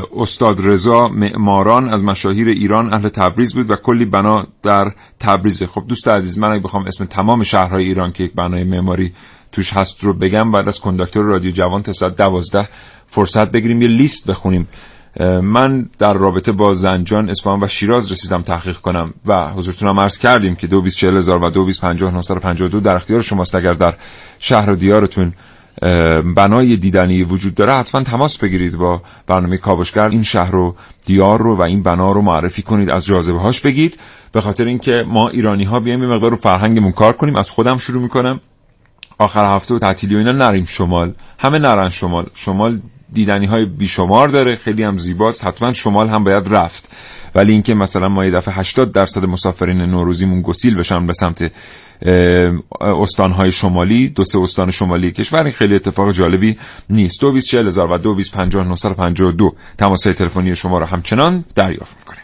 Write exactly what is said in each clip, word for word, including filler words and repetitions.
استاد رضا معماران از مشاهیر ایران اهل تبریز بود و کلی بنا در تبریز. خب دوست عزیز، من اگه بخوام اسم تمام شهرهای ایران که یک بنای معماری توش هست رو بگم، بعد از کنداکتور رادیو جوان تا ساعت دوازده فرصت بگیریم یه لیست بخونیم. من در رابطه با زنجان، اصفهان و شیراز رسیدم تحقیق کنم و حضورتونم عرض کردیم که دو بیست چهل هزار و دو بیست پنجاه نهصد و پنجاه و دو در اختیار شماست. اگر در شهر و دیارتون بنای دیدنی وجود داره حتما تماس بگیرید با برنامه کاوشگر، این شهر و دیار رو و این بنا رو معرفی کنید، از جاذبه هاش بگید، به خاطر اینکه ما ایرانی ها بیایم یه مقدار رو فرهنگمون کار کنیم. از خودم شروع میکنم. آخر هفته و تعطیلی و اینا نریم شمال، همه نرن شمال. شمال دیدنی های بیشمار داره، خیلی هم زیباست، حتما شمال هم باید رفت. ولی اینکه مثلا ما یه دفعه هشتاد درصد مسافرین نوروزیمون گسیل بشن به سمت استانهای شمالی، دو سه استان شمالی کشور، این خیلی اتفاق جالبی نیست. دو بیست چهل هزار و دو بیست پنجاه نهصد و پنجاه و دو تماس‌های تلفنی شما رو همچنان دریافت می‌کنیم.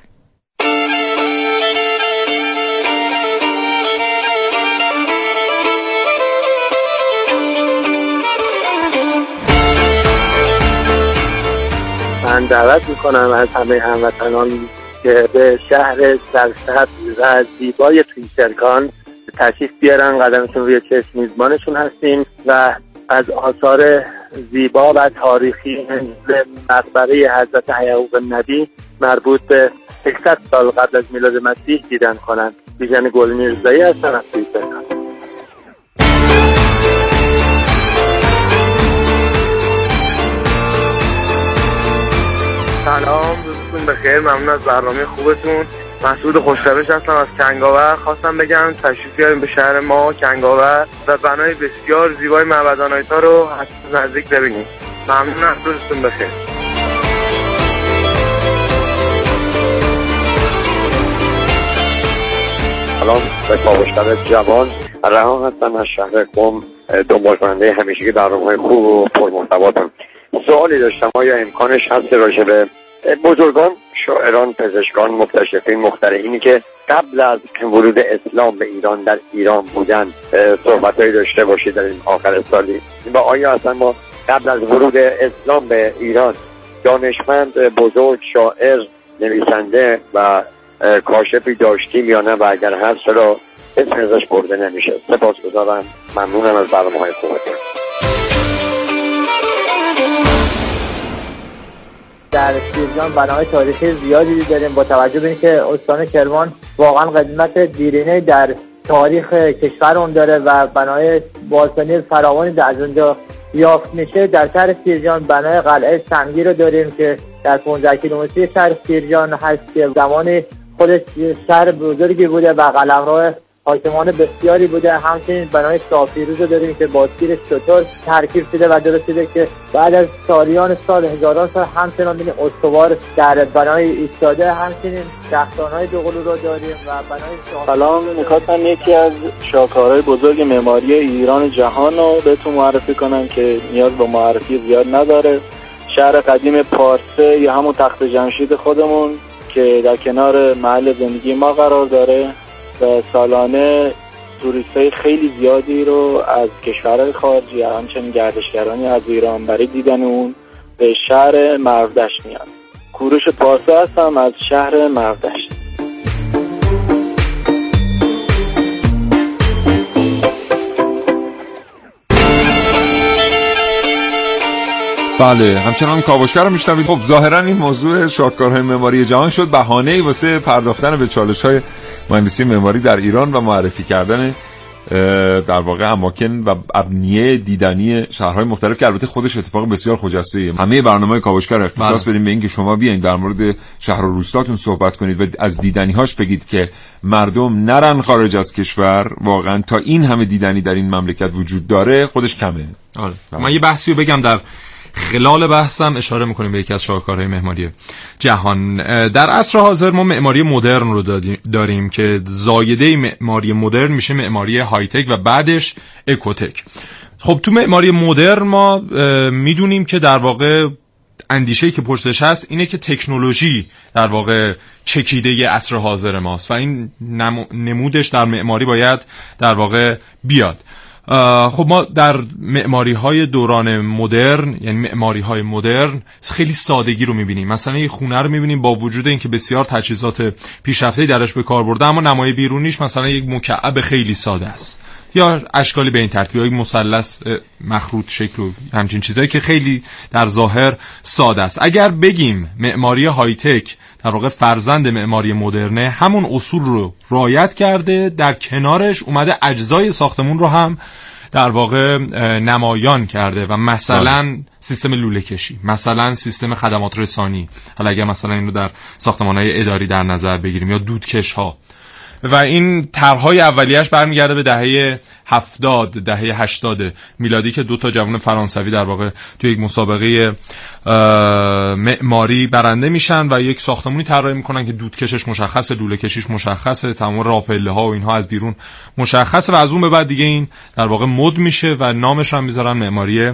من دعوت میکنم از همه هموطنان که به شهر سرسبز و زیبای پیشرکان تشریف بیارن، قدمشون روی چشم میزبانشون هستیم و از آثار زیبا و تاریخی مقبره حضرت یعقوب النبی مربوط به سیصد سال قبل از میلاد مسیح دیدن کنند. بیژن گل میرزایی هستم از پیشرکان. سلام، روزتون بخیر. ممنون از برنامه خوبتون. مسعود خوشروش هستم از کنگاور. خواستم بگم تشریف بیاریم به شهر ما کنگاور و بنای بسیار زیبای معبدان آیتا رو از نزدیک ببینیم. ممنونم، روزتون بخیر. سلام، به کاوشگر جوان رها هستم از شهر قم، دنبال کننده همیشگی برنامه‌های خوب و پرمحتواتون. سوالی داشتم، آیا امکانش هست راجع به بزرگان، شاعران، پزشکان، مکتشفین، مخترعینی که قبل از ورود اسلام به ایران در ایران بودن صحبتایی داشته باشید در این آخر سالی، و آیا اصلا ما قبل از ورود اسلام به ایران دانشمند بزرگ، شاعر، نویسنده و کاشفی داشتیم یا نه، و اگر هست چرا اسم ازش برده نمیشه؟ سپاسگزارم، ممنونم از برنامه‌های خوبتون. در شیرجان بناهای تاریخی زیادی داریم. با توجه به اینکه استان کرمان واقعا قدمت دیرینه در تاریخ کشور اون داره و بنای باستانی فراوانی از اونجا یافت میشه، در شهر شیرجان بنای قلعه سنگی رو داریم که در پانزده کیلومتری شهر شیرجان هست که زمانی خودش شهر بزرگی بوده و قلمرو حاکمان بسیاری بوده. همچنین بنای شاپیروز رو داریم که با تیر شتر ترکیب شده و درست شده که بعد از سالیان سال هزاران سال همچنان بین استوار در بنای ایستاده. همچنین شهرستان‌های دوقلو رو داریم و بنای شاه. سلام، می‌خواستم یکی از شاهکارهای بزرگ معماری ایران جهان رو بهتون معرفی کنم که نیاز به معرفی زیاد نداره. شهر قدیم پارسه یا همون تخت جمشید خودمون که در کنار محل زندگی ما قرار داره و سالانه توریستای خیلی زیادی رو از کشورهای خارجی همچنین گردشگرانی از ایران برای دیدن اون به شهر مرودشت میان. کوروش پارسه هستم از شهر مرودشت. بله، همچنان کاوشگر رو میشنوید. خب ظاهرا این موضوع شاهکارهای معماری جهان شد بهانه‌ای واسه پرداختن به چالش‌های مهندسی معماری در ایران و معرفی کردن در واقع اماکن و ابنیه دیدنی شهرهای مختلف که البته خودش اتفاق بسیار خجسته‌ایه. همه برنامه‌های کاوشگر اختصاص بدیم به این که شما بیاین در مورد شهر و روستاتون صحبت کنید و از دیدنی‌هاش بگید که مردم نرن خارج از کشور. واقعا تا این همه دیدنی در این مملکت وجود داره خودش کمه. آره. من یه بحثی رو بگم، در خلال بحثم اشاره میکنیم به یکی از شاهکارهای معماری جهان. در عصر حاضر ما معماری مدرن رو داریم که زایده معماری مدرن میشه معماری های تک و بعدش اکوتک. خب تو معماری مدرن ما میدونیم که در واقع اندیشه‌ای که پشتش هست اینه که تکنولوژی در واقع چکیده عصر حاضر ماست و این نمودش در معماری باید در واقع بیاد. خب ما در معماری های دوران مدرن، یعنی معماری های مدرن، خیلی سادگی رو میبینیم. مثلا یه خونه رو میبینیم با وجود اینکه بسیار تجهیزات پیشرفته‌ای درش به کار برده، اما نمای بیرونیش مثلا یک مکعب خیلی ساده است، یا اشکالی به این ترتیب، یا یک مثلث مخروط شکل و همچین چیزایی که خیلی در ظاهر ساده است. اگر بگیم معماری های تک در واقع فرزند معماری مدرنه، همون اصول رو رعایت کرده، در کنارش اومده اجزای ساختمون رو هم در واقع نمایان کرده و مثلا سیستم لوله کشی، مثلا سیستم خدمات رسانی، حالا اگر مثلا این رو در ساختمان‌های اداری در نظر بگیریم، یا دودکش ها. و این طرح‌های اولیه‌اش برمیگرده به دهه هفتاد، دهه هشتاد میلادی که دو تا جوان فرانسوی در واقع توی یک مسابقه معماری برنده میشن و یک ساختمونی طراحی میکنن که دودکشش مشخصه، لوله کشیش مشخصه، تمام راپله ها و اینها از بیرون مشخصه، و از اون به بعد دیگه این در واقع مد میشه و نامش هم میذارن معماری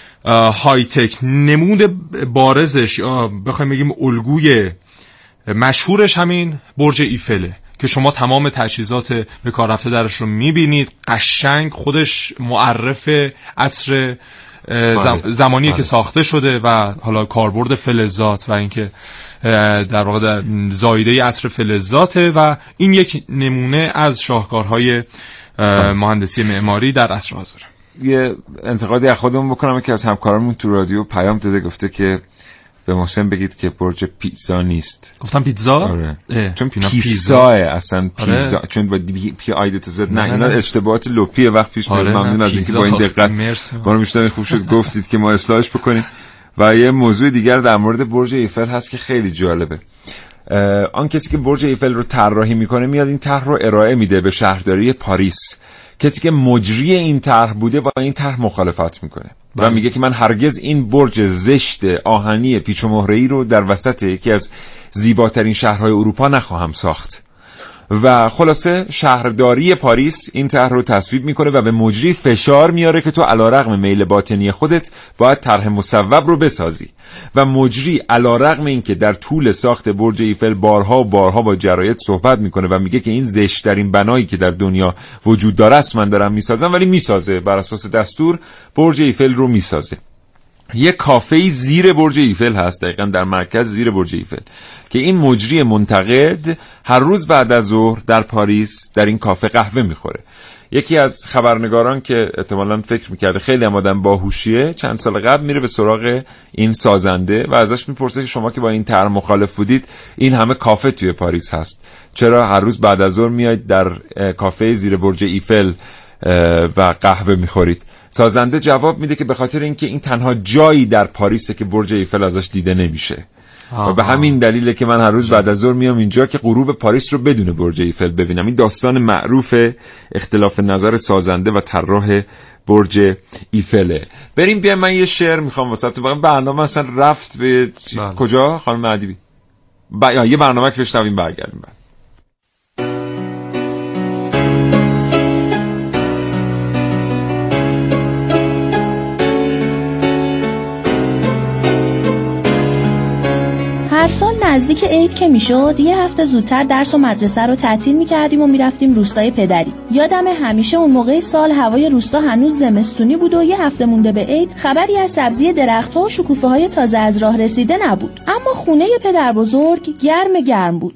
های تک. نمود بارزش، بخوایم بگیم الگوی مشهورش، همین برج ایفله که شما تمام تجهیزات به کار رفته درش رو میبینید، قشنگ خودش معرف عصر زم زمانی بله. که ساخته شده و حالا کاربرد فلزات و اینکه در واقع در زایده عصر فلزاته، و این یک نمونه از شاهکارهای مهندسی معماری در عصر حاضر. یه انتقادی از خودمون بکنم که از همکارمون تو رادیو پیام داده، گفته که به محسن بگید که برج پیتزا نیست. گفتم پیتزا؟ آره. چون پیتزاه اصلا پیتزا آره. چون با پی آی دت زد. نه, نه اینا اشتباهات لپیه. وقت پیش میاد. آره ممنون از اینکه با این دقت ما رو میشتم خوب شد گفتید که ما اصلاحش بکنیم. و یه موضوع دیگر در مورد برج ایفل هست که خیلی جالبه. آن کسی که برج ایفل رو طراحی میکنه میاد این طرح رو ارائه میده به شهرداری پاریس. کسی که مجری این طرح بوده با این طرح مخالفت میکنه و میگه که من هرگز این برج زشت آهنی پیچ و مهره‌ای رو در وسط یکی از زیباترین شهرهای اروپا نخواهم ساخت. و خلاصه شهرداری پاریس این طرح رو تصویب میکنه و به مجری فشار میاره که تو علیرغم میل باطنی خودت باید طرح مصوب رو بسازی. و مجری علیرغم اینکه در طول ساخت برج ایفل بارها و بارها با جراید صحبت میکنه و میگه که این زشت‌ترین بنایی که در دنیا وجود داره است من دارم میسازم، ولی میسازه، بر اساس دستور برج ایفل رو میسازه. یه کافه‌ای زیر برج ایفل هست، دقیقاً در مرکز زیر برج ایفل، که این مجری منتقد هر روز بعد از ظهر در پاریس در این کافه قهوه میخوره. یکی از خبرنگاران که احتمالاً فکر میکرده خیلی هم آدم باهوشیه، چند سال قبل میره به سراغ این سازنده و ازش میپرسه که شما که با این طرح مخالف بودید، این همه کافه توی پاریس هست، چرا هر روز بعد از ظهر میایید در کافه زیر برج ایفل و قهوه میخورید؟ سازنده جواب میده که به خاطر اینکه این تنها جایی در پاریسه که برج ایفل ازش دیده نمیشه و به همین دلیله که من هر روز بعد از ظهر میام اینجا که غروب پاریس رو بدون برج ایفل ببینم. این داستان معروف اختلاف نظر سازنده و طراح برج ایفله. بریم بیایم، من یه شعر میخوام واسهتون بگم. برنامه اصلا رفت به بله. کجا خانم ادیبی؟ ب... یه برنامه که بشنویم برگردیم بعد. هر سال نزدیک عید که میشد یه هفته زودتر درس و مدرسه رو تعطیل میکردیم و میرفتیم روستای پدری. یادم همیشه اون موقع سال هوای روستا هنوز زمستونی بود و یه هفته مونده به عید خبری از سبزی درخت‌ها و شکوفه‌های تازه از راه رسیده نبود، اما خونه پدر بزرگ گرم گرم بود.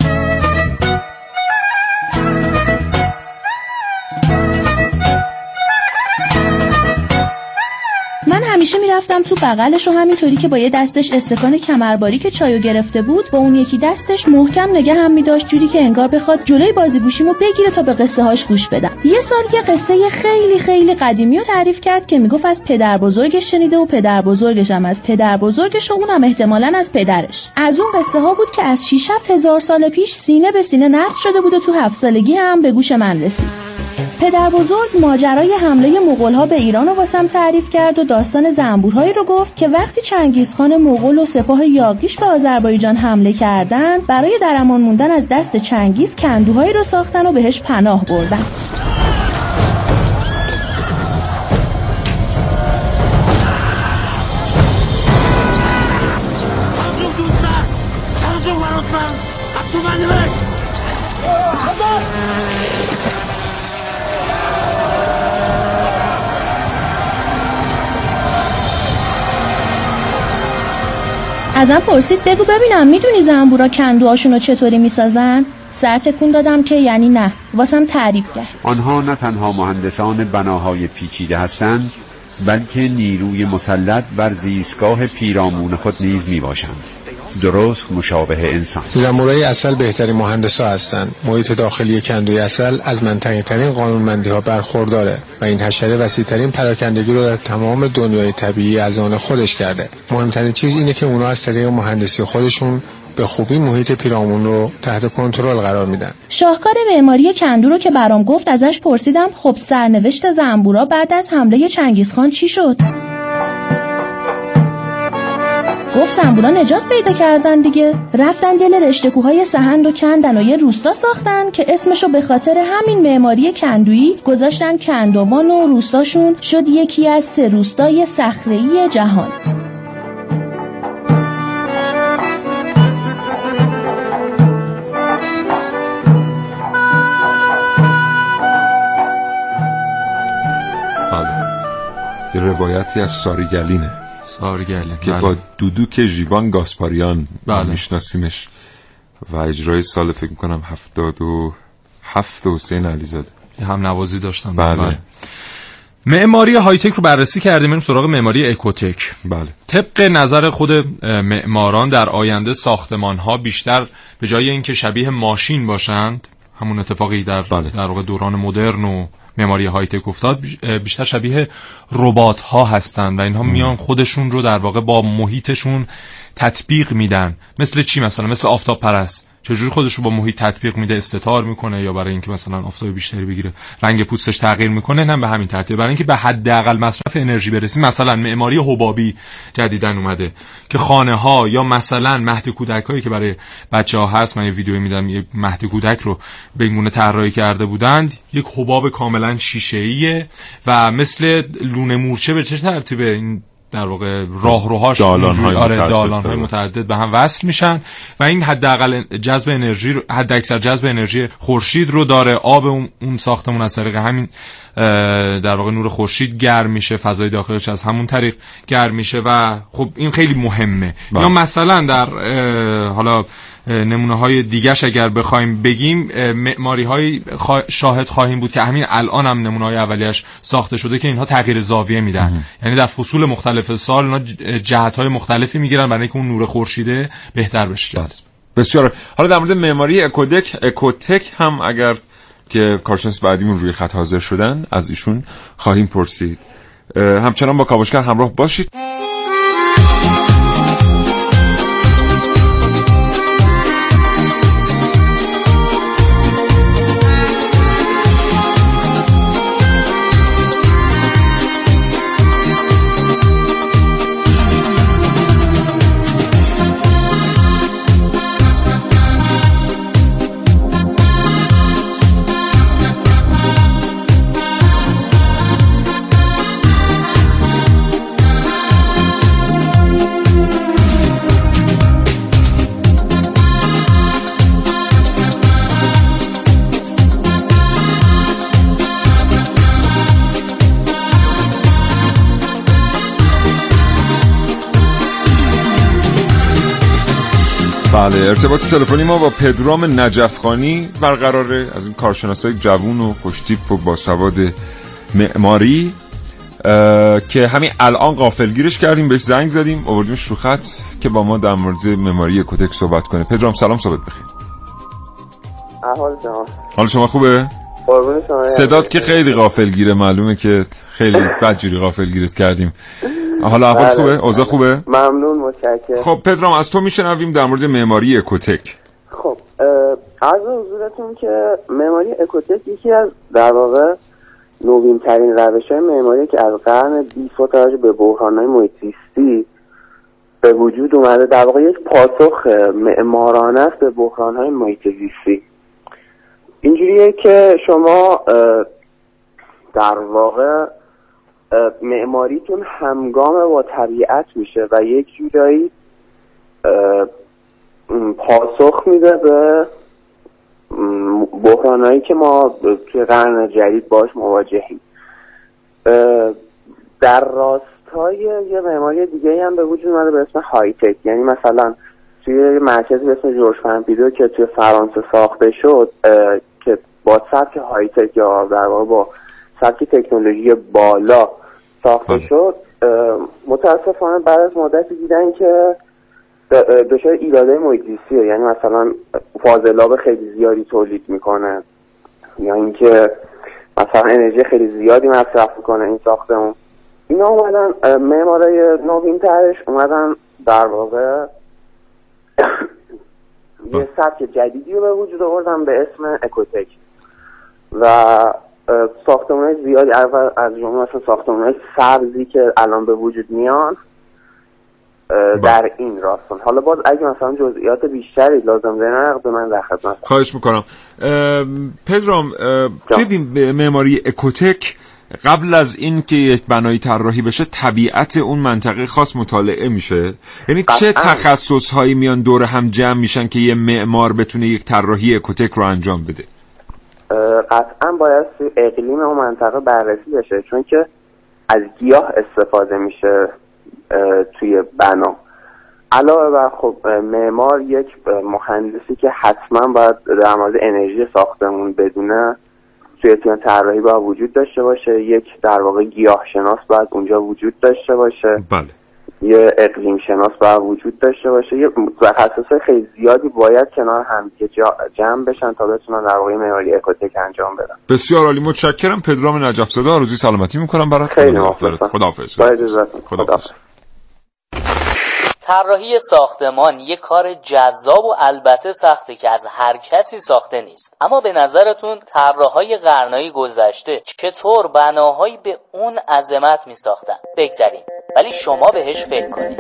من همیشه میرفتم تو بغلش و همینطوری که با یه دستش استکان کمرباری که چایو گرفته بود با اون یکی دستش محکم نگه هم می‌داشت، جوری که انگار بخواد جلوی بازی گوشیمو بگیره تا به قصه هاش گوش بدم. یه سال یه قصه خیلی خیلی قدیمی رو تعریف کرد که میگفت از پدر بزرگش شنیده و پدر بزرگش هم از پدر بزرگش و اونم احتمالاً از پدرش. از اون قصه ها بود که از شش هفت هزار سال پیش سینه به سینه نقل شده بود و تو هفت سالگی هم به گوش من رسید. پدر بزرگ ماجرای حمله مغول‌ها به ایران رو واسم تعریف کرد و داستان زنبورهایی رو گفت که وقتی چنگیزخان مغول و سپاه یاغیش به آذربایجان حمله کردن، برای در امان موندن از دست چنگیز کندوهایی رو ساختن و بهش پناه بردن. ازم پرسید بگو ببینم میدونی زنبورا کندوهاشونو چطوری میسازن؟ سر تکون دادم که یعنی نه. واسم تعریف کرد. آنها نه تنها مهندسان بناهای پیچیده هستند، بلکه نیروی مسلط بر زیستگاه پیرامون خود نیز می باشند، درست مشابه انسان. زنبورای عسل بهترین مهندسا هستند. محیط داخلی کندوی عسل از منطقی ترین قانونمندی ها برخورداره و این حشره وسیع ترین پراکندگی رو در تمام دنیای طبیعی از آن خودش کرده. مهمترین چیز اینه که اونا از طریق مهندسی خودشون به خوبی محیط پیرامون رو تحت کنترل قرار میدن. شاهکار معماری کندو رو که برام گفت ازش پرسیدم خب سرنوشت زنبورا بعد از حمله چنگیزخان چی شد؟ گفت زنبورا نجات پیدا کردن دیگه، رفتن دل رشته کوههای سهند و کندن و یه روستا ساختن که اسمشو به خاطر همین معماری کندویی گذاشتن کندوان و روستاشون شد یکی از سه روستای صخره‌ای جهان. یه روایتی از ساری گلینه ساری گلین که بله. با دودوک ژیوان گاسپاریان بله. میشناسیمش و اجرای سال فکر میکنم هفتاد و هفت حسین علیزاده هم نوازی داشتن. بله, بله. معماری های تک رو بررسی کردیم، بریم سراغ معماری اکوتک. بله. طبق نظر خود معماران در آینده ساختمان ها بیشتر به جای اینکه شبیه ماشین باشند، همون اتفاقی در بله. در واقع دوران مدرن و معماری های تک افتاد، بیشتر شبیه ربات ها هستن و اینها میان خودشون رو در واقع با محیطشون تطبیق میدن. مثل چی؟ مثلا مثل آفتاب پرست چجوری خودش رو با محیط تطبیق میده، استتار میکنه، یا برای اینکه مثلا آفتاب بیشتری بگیره رنگ پوستش تغییر میکنه، نه به همین ترتیب برای اینکه به حداقل مصرف انرژی برسیم. مثلا معماری حبابی جدیدن اومده که خانه ها یا مثلا مهد کودک هایی که برای بچه ها هست، من یه ویدیو میدم یه مهد کودک رو به این گونه طراحی کرده بودند، یک حباب کاملا شیشه‌ایه و مثل لونه مورچه به چه ترتیبه این در واقع راهروهاش دالان‌های آره متعدد, دالان‌های متعدد به هم وصل میشن و این حداقل جذب انرژی رو، حد اکثر جذب انرژی خورشید رو داره. آب اون, اون ساختمون از طریق همین در واقع نور خورشید گرم میشه، فضای داخلش از همون طریق گرم میشه و خب این خیلی مهمه. با. یا مثلا در حالا نمونه های دیگه‌ش اگر بخوایم بگیم، معماری های شاهد خواهیم بود که همین الان هم نمونه های اولیش ساخته شده که اینها تغییر زاویه میدن، یعنی در فصول مختلف سال اینا جهت های مختلفی میگیرن برای اینکه اون نور خورشیده بهتر بشه. بسیار. حالا در مورد معماری اکودک اکوتک هم اگر که کارشناس بعدیمون روی خط حاضر شدن از ایشون خواهیم پرسید. همچنان با کاوشگر همراه باشید. بله، ارتباط تلفنی ما با پدرام نجفخانی برقراره، از این کارشناسای جوون و خوشتیپ و با سواد معماری که همین الان غافلگیرش کردیم، بهش زنگ زدیم آوردیمش رو خط که با ما در مورد معماری اکوتک صحبت کنه. پدرام سلام، صحبت بخیر. احوال شما؟ حال شما خوبه؟ قربون شما. صدات که خیلی غافلگیره، معلومه که خیلی بدجوری غافلگیرت کردیم. حالا احوالت خوبه؟ اوضاع خوبه؟ ممنون، متشکرم. خب پدرام از تو میشنویم در مورد معماری اکوتک. خب عرض حضورتون که معماری اکوتک یکی از در واقع نوین ترین روش‌های معماری که از قرن بیست با توجه به بحران‌های محیط زیستی به وجود اومده، در واقع یک پاسخ معمارانه است به بحران‌های محیط زیستی. اینجوریه که شما در واقع معماریتون همگام با طبیعت میشه و یک جورایی پاسخ میده به بحرانایی که ما توی قرن جدید باش مواجهیم. در راستای روستای یه معماری دیگه هم به وجود اومده به اسم های تک. یعنی مثلا توی مرکزی به اسم جورج پمپیدو که توی فرانسه ساخته شد که با سبک های تک یا در واقع با سبک تکنولوژی بالا ساخته شد، متاسفانه بعد از مدتی دیدن که دچار ایرادهای محیط زیستیه. یعنی مثلا فاضلاب خیلی زیادی تولید میکنه یا اینکه مثلا انرژی خیلی زیادی مصرف میکنه این ساختمون. اینا اومدن معمارای نوین ترش اومدن در واقع یه سبک جدیدی رو به وجود آوردن به اسم اکوتک و ساختمان‌های زیادی از جمله مثلا ساختمان‌های سبزی که الان به وجود میان در این راستان. حالا باز اگه مثلا جزئیات بیشتری لازم داره به من در خدمت. خواهش میکنم. پدرام، توی معماری اکوتک قبل از این که یک بنایی طراحی بشه طبیعت اون منطقه خاص مطالعه میشه؟ یعنی چه تخصص‌هایی میان دور هم جمع میشن که یه معمار بتونه یک طراحی اکوتک رو انجام بده؟ قطعا باید اقلیم اون منطقه بررسی بشه، چون که از گیاه استفاده میشه توی بنا. علاوه بر خب معمار یک مهندسی که حتما باید در مورد انرژی ساختمون بدونه توی تیم طراحی باید وجود داشته باشه. یک در واقع گیاه شناس باید اونجا وجود داشته باشه. بله. یه اقلیم شناس باید وجود داشته باشه. یه تخصصات خیلی زیادی باید کنار هم جمع بشن تا بتونن در واقع معماری اکوتک انجام بدن. بسیار عالی، متشکرم پدرام نجف زاده. آرزوی سلامتی میکنم برات. خیلی مخلصم. خداحافظ. با اجازهتون. خداحافظ. طراحی ساختمان یک کار جذاب و البته سخته که از هر کسی ساخته نیست. اما به نظرتون طراحای قرنهای گذشته چطور بناهایی به اون عظمت می ساختن؟ بگذاریم، ولی شما بهش فکر کنید.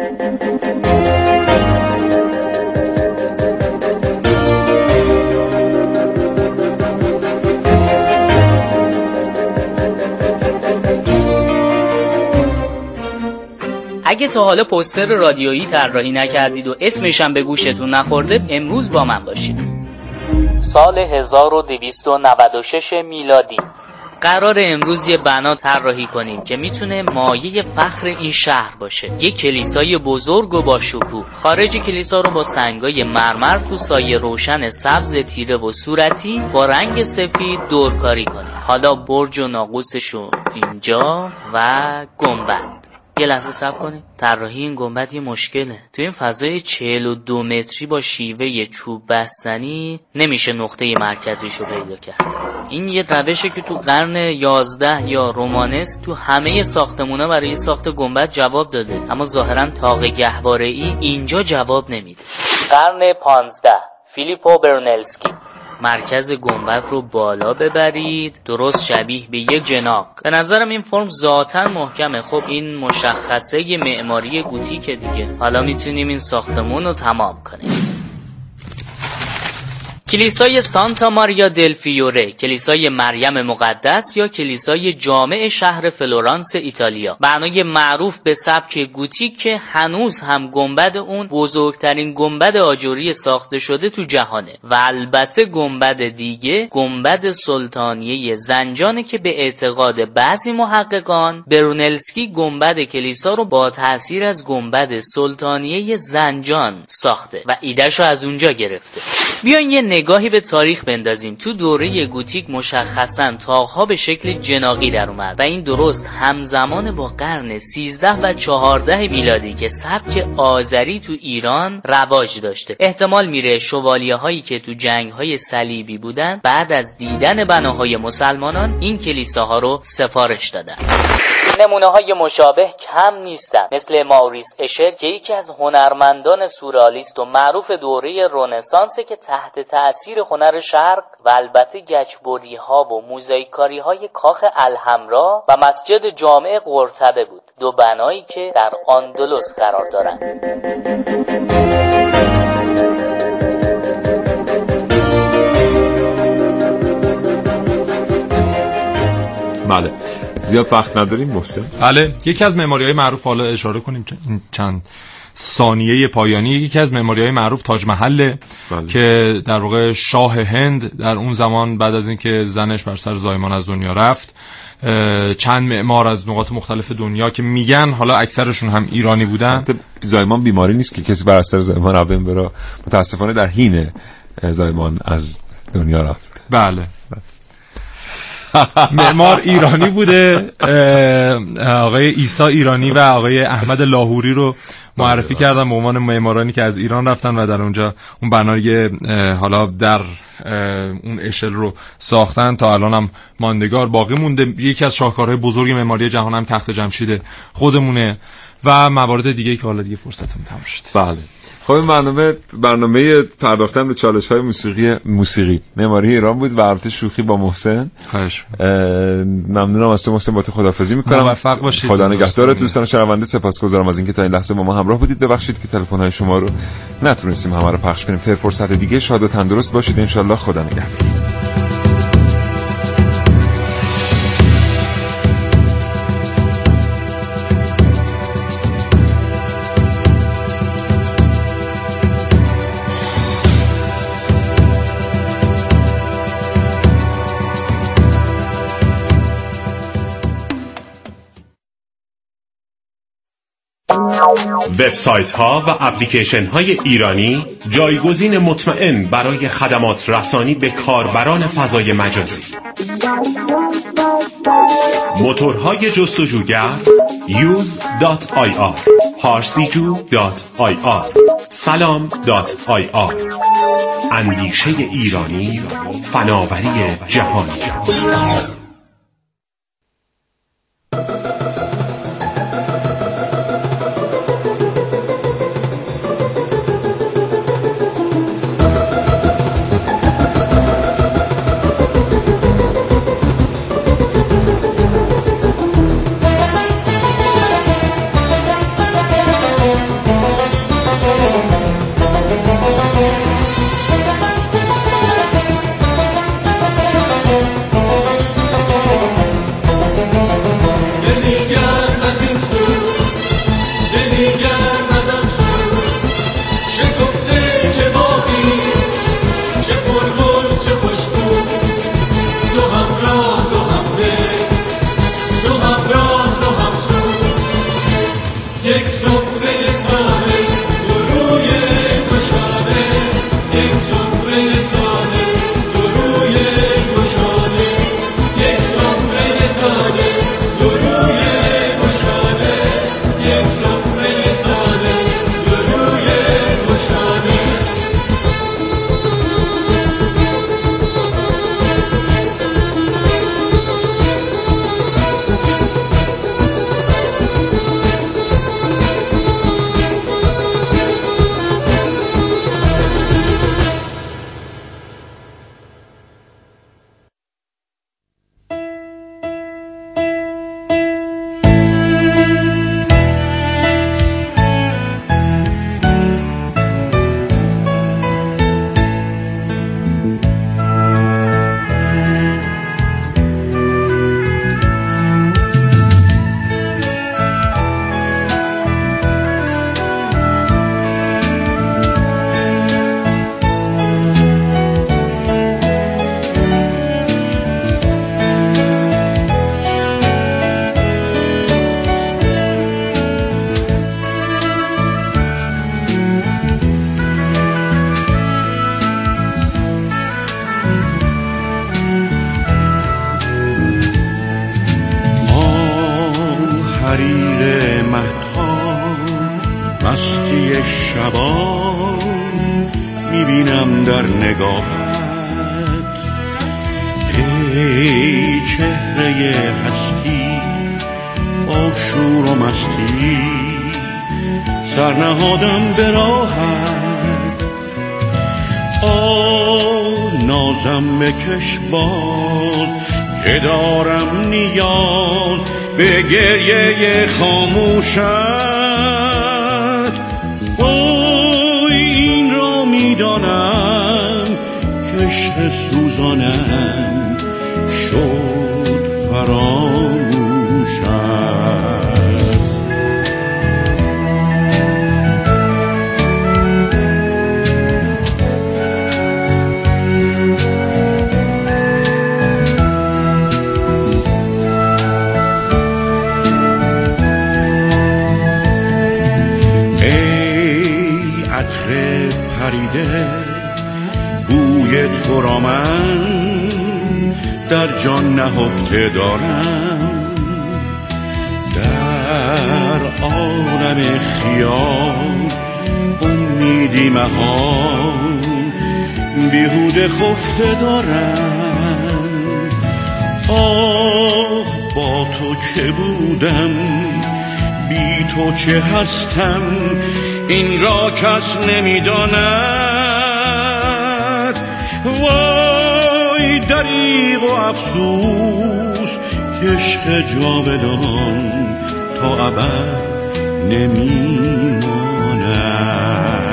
اگه تا حالا پوستر رادیویی طراحی نکردید و اسمش هم به گوشتون نخورده، امروز با من باشید. سال هزار و دویست و نود و شش میلادی قرار امروز یه بنا طراحی کنیم که میتونه مایه فخر این شهر باشه. یه کلیسای بزرگ و با شکوه. خارج کلیسا رو با سنگای مرمر تو سایه روشن سبز تیره و صورتی با رنگ سفید دورکاری کنیم. حالا برج و ناقوسشو اینجا و گنبد. یه لحظه صبر کنید. طراحی این گنبد یه مشکله. تو این فضای چهل و دو متری با شیوه چوب بستنی نمیشه نقطه مرکزیشو پیدا کرد. این یه روشه که تو قرن یازده یا رومانسک تو همه ساختمونا برای ساخت گنبد جواب داده، اما ظاهرا طاق گهواره‌ای اینجا جواب نمیده. قرن پانزده فیلیپو برونلسکی. مرکز گنبد رو بالا ببرید درست شبیه به یک جناق. به نظرم این فرم ذاتاً محکمه. خب این مشخصه معماری گوتیک دیگه. حالا میتونیم این ساختمون رو تمام کنیم. کلیسای سانتا ماریا دل فیوره، کلیسای مریم مقدس یا کلیسای جامع شهر فلورانس ایتالیا، بنای معروف به سبک گوتیک که هنوز هم گنبد اون بزرگترین گنبد آجوری ساخته شده تو جهانه. و البته گنبد دیگه گنبد سلطانیه زنجانه که به اعتقاد بعضی محققان برونلسکی گنبد کلیسا رو با تأثیر از گنبد سلطانیه زنجان ساخته و ایدهشو از اونجا گرفته. بیاین یه نگاهی به تاریخ بندازیم. تو دوره گوتیک مشخصاً طاق‌ها به شکل جناقی در اومد و این درست همزمان با قرن سیزده و چهارده میلادی که سبک آذری تو ایران رواج داشته. احتمال میره شوالیه هایی که تو جنگ های صلیبی بودن بعد از دیدن بناهای مسلمانان این کلیساها رو سفارش دادن. نمونه های مشابه کم نیستن، مثل ماوریس اشر که یکی از هنرمندان سورئالیست و معروف دوره رنسانس که تحت تأثیر هنر شرق و البته گچبری ها و موزاییکاری های کاخ الحمرا و مسجد جامع قرطبه بود، دو بنایی که در اندلس قرار دارند. بله، زیاد وقت نداریم محسن. بله، یکی از معماری‌های معروف، حالا اشاره کنیم چند ثانیه پایانی، یکی از معماری‌های معروف تاج محل که در واقع شاه هند در اون زمان بعد از اینکه زنش بر سر زایمان از دنیا رفت چند معمار از نقاط مختلف دنیا که میگن حالا اکثرشون هم ایرانی بودن. زایمان بیماری نیست که کسی بر اثر زایمان رابن برا، متاسفانه در حین زایمان از دنیا رفت. بله معمار ایرانی بوده، آقای عیسی ایرانی و آقای احمد لاهوری رو معرفی کردن به عنوان معمارانی که از ایران رفتن و در اونجا اون بنای حالا در اون اشل رو ساختن، تا الان هم ماندگار باقی مونده. یکی از شاهکارهای بزرگ معماری جهان هم تخت جمشید خودمونه و موارد دیگه که حالا دیگه فرصتمون تموم شد. بله خب این برنامه برنامه پرداختن به چالش‌های موسیقی موسیقی معماری ایران بود و البته شوخی با محسن. خواهش ممنونم از تو محسن، با تو خداحافظی می‌کنم. موفق باشید. خدا نگهدارت. دوستان شنونده سپاسگزارم از اینکه تا این لحظه با ما همراه بودید. ببخشید که تلفن‌های شما رو نتونستیم همه رو پخش کنیم. تا فرصت دیگه شاد و تندرست باشید ان شاءالله. خدا نگهدار. وبسایت ها و اپلیکیشن های ایرانی جایگزین مطمئن برای خدمات رسانی به کاربران فضای مجازی. موتورهای جستجوگر یوز دات آی آر، پارسیجو دات آی آر، سلام دات آی آر. اندیشه ایرانی، فناوری جهانی. سرنهادم به راحت، آه نازم بکش باز که دارم نیاز به گریه خاموشت. وای این را میدانم که عشق سوزانم شد فراموشت. بوی تو را من در جان نهفته دارم، در عالم خیال امیدی مهان بیهوده خفته دارم. آه با تو که بودم، بی تو چه هستم، این را کس نمیداند. وای دریغ و افسوس که عشق جاودان تا ابد نمیماند.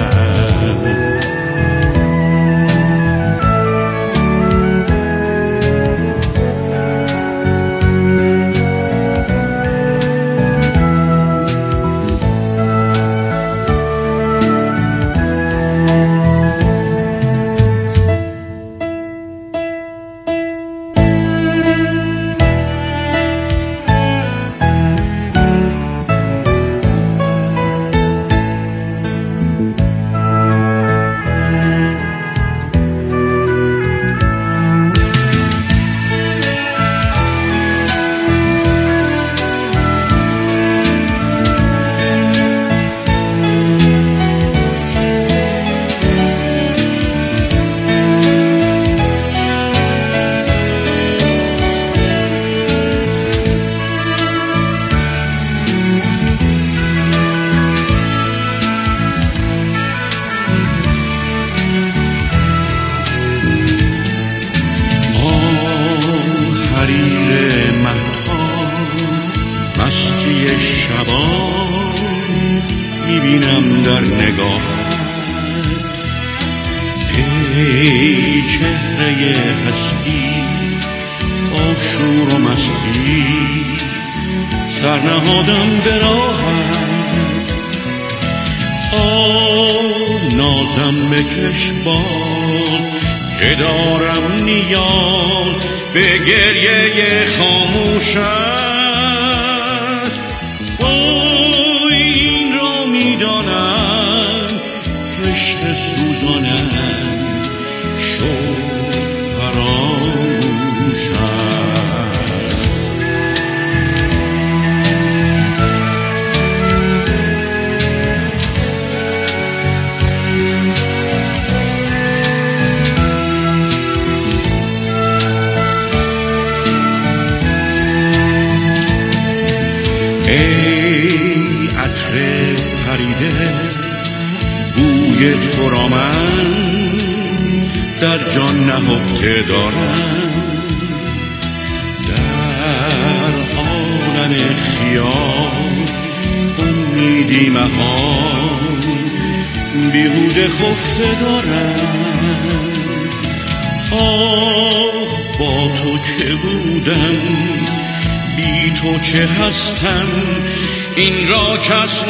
این را کس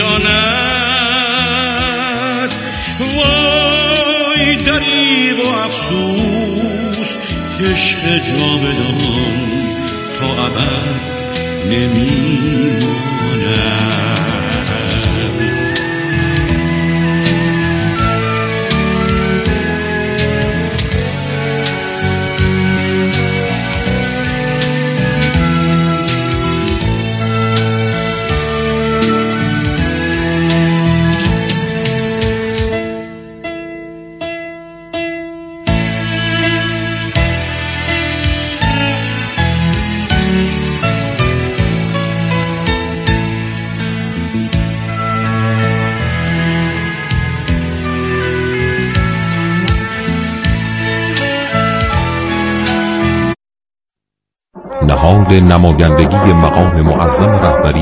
نمیداند. وای دریغ و افسوس که عشق جاودان تا ابد نمیماند. نهاد نمایندگی مقام معظم رهبری